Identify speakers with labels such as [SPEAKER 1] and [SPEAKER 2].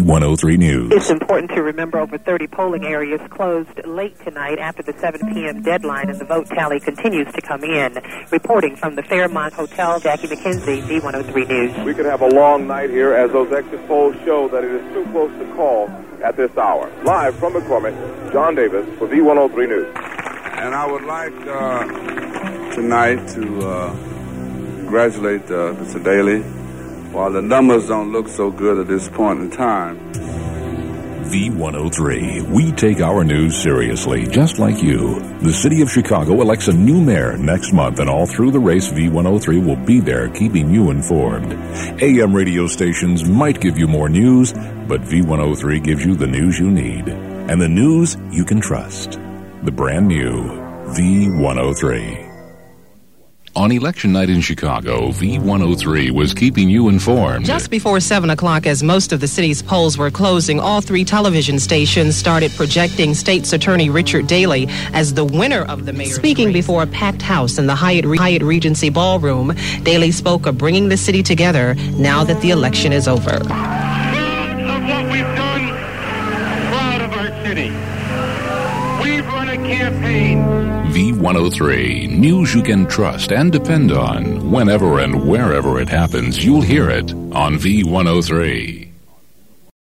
[SPEAKER 1] V103 News.
[SPEAKER 2] It's important to remember over 30 polling areas closed late tonight after the 7 p.m. deadline, and the vote tally continues to come in. Reporting from the Fairmont Hotel, Jackie McKenzie, V103 News.
[SPEAKER 3] We could have a long night here as those exit polls show that it is too close to call at this hour. Live from McCormick, John Davis for V103 News.
[SPEAKER 4] And I would like tonight to congratulate Mr. Daley. While the numbers don't look so good at this point in time.
[SPEAKER 1] V103. We take our news seriously, just like you. The city of Chicago elects a new mayor next month, and all through the race, V103 will be there keeping you informed. AM radio stations might give you more news, but V103 gives you the news you need. And the news you can trust. The brand new V103. On election night in Chicago, V103 was keeping you informed.
[SPEAKER 5] Just before 7 o'clock, as most of the city's polls were closing, all three television stations started projecting State's Attorney Richard Daley as the winner of the mayor's Speaking race. Before a packed house in the Hyatt Regency Ballroom, Daley spoke of bringing the city together now that the election is over.
[SPEAKER 6] Proud of what we've done, proud of our city. We've run a campaign.
[SPEAKER 1] V103, news you can trust and depend on. Whenever and wherever it happens, you'll hear it on V103.